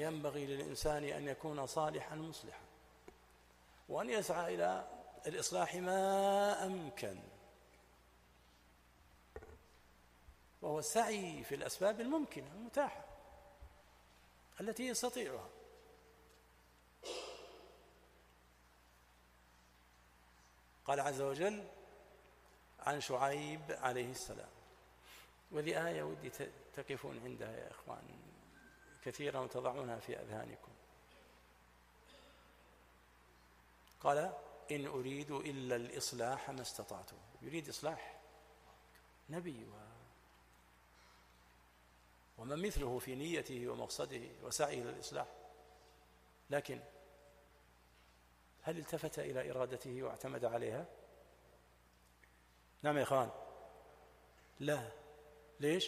ينبغي للإنسان أن يكون صالحا مصلحا، وأن يسعى إلى الإصلاح ما أمكن، وهو السعي في الأسباب الممكنة المتاحة التي يستطيعها. قال عز وجل عن شعيب عليه السلام، وذي آية ودي تقفون عندها يا إخوان كثيرا وتضعونها في أذهانكم. قال إن أريد إلا الإصلاح ما استطعت. يريد إصلاح نبي ومن مثله في نيته ومقصده وسعيه للإصلاح، لكن هل التفت إلى إرادته واعتمد عليها؟ نعم يا إخوان، لا. ليش؟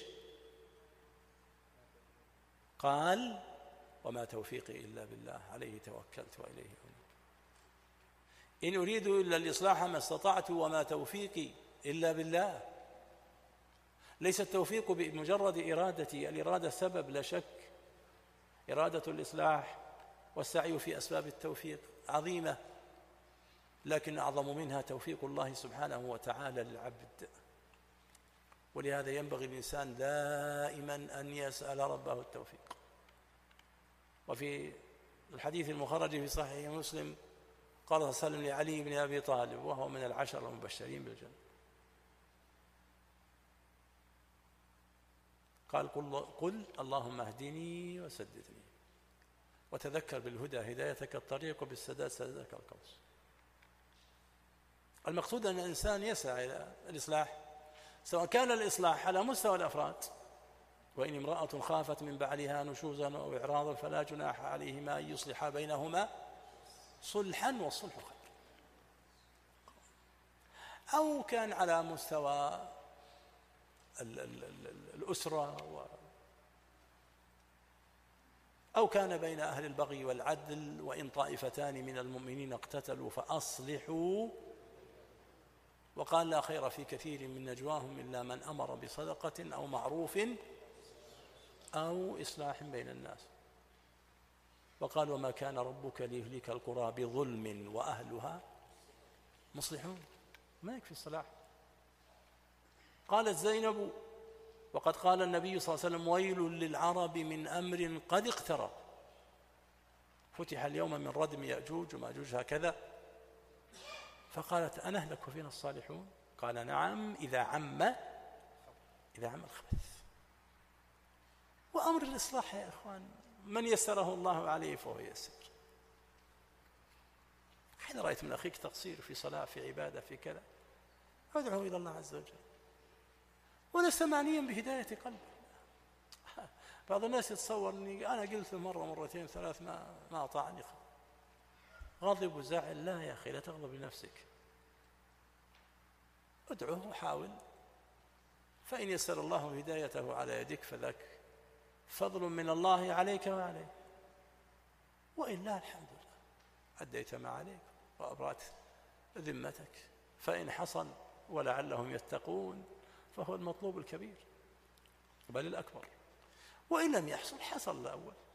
قال وما توفيقي إلا بالله عليه توكلت وإليه أنيب. إن أريد إلا الإصلاح ما استطعت وما توفيقي إلا بالله. ليس التوفيق بمجرد إرادتي، الإرادة سبب لا شك، إرادة الإصلاح والسعي في أسباب التوفيق عظيمة، لكن أعظم منها توفيق الله سبحانه وتعالى للعبد. ولهذا ينبغي الإنسان دائما أن يسأل ربه التوفيق. وفي الحديث المخرج في صحيح مسلم قال صلى الله عليه وسلم لعلي بن أبي طالب وهو من العشر المبشرين بالجنة، قال قل اللهم اهدني وسددني وتذكر بالهدى هدايتك الطريق وبالسداد سدادك القوس. المقصود أن الإنسان يسعى إلى الإصلاح، سواء كان الإصلاح على مستوى الأفراد، وإن امرأة خافت من بعلها نشوزا أو إعراضا فلا جناح عليهما أن يصلحا بينهما صلحا والصلح خير، أو كان على مستوى الأسرة، أو كان بين أهل البغي والعدل، وإن طائفتان من المؤمنين اقتتلوا فأصلحوا. وقال لا خير في كثير من نجواهم إلا من أمر بصدقة أو معروف أو إصلاح بين الناس. وقال وما كان ربك ليهلك القرى بظلم وأهلها مصلحون. ما يكفي الصلاح. قالت زينب وقد قال النبي صلى الله عليه وسلم ويل للعرب من أمر قد اقترب، فتح اليوم من ردم يأجوج وماجوج هكذا. فقالت أنهلك وفينا الصالحون؟ قال نعم إذا عم الخبث. وأمر الإصلاح يا إخوان من يسره الله عليه فهو يسر. حين رأيت من أخيك تقصير في صلاة في عبادة في كذا ادعو إلى الله عز وجل ولست معنيا بهداية قلبه. بعض الناس يتصور أني أنا قلت مرة مرتين ثلاث ما أطاعني، غضب وزعل. لا يا أخي، لا تغضب لنفسك، ادعوه وحاول، فإن يسر الله هدايته على يدك فذاك فضل من الله عليك وعليه، وإلا الحمد لله أديت ما عليك وأبرأت ذمتك. فإن حصل ولعلهم يتقون فهو المطلوب الكبير بل الأكبر، وإن لم يحصل حصل الأول.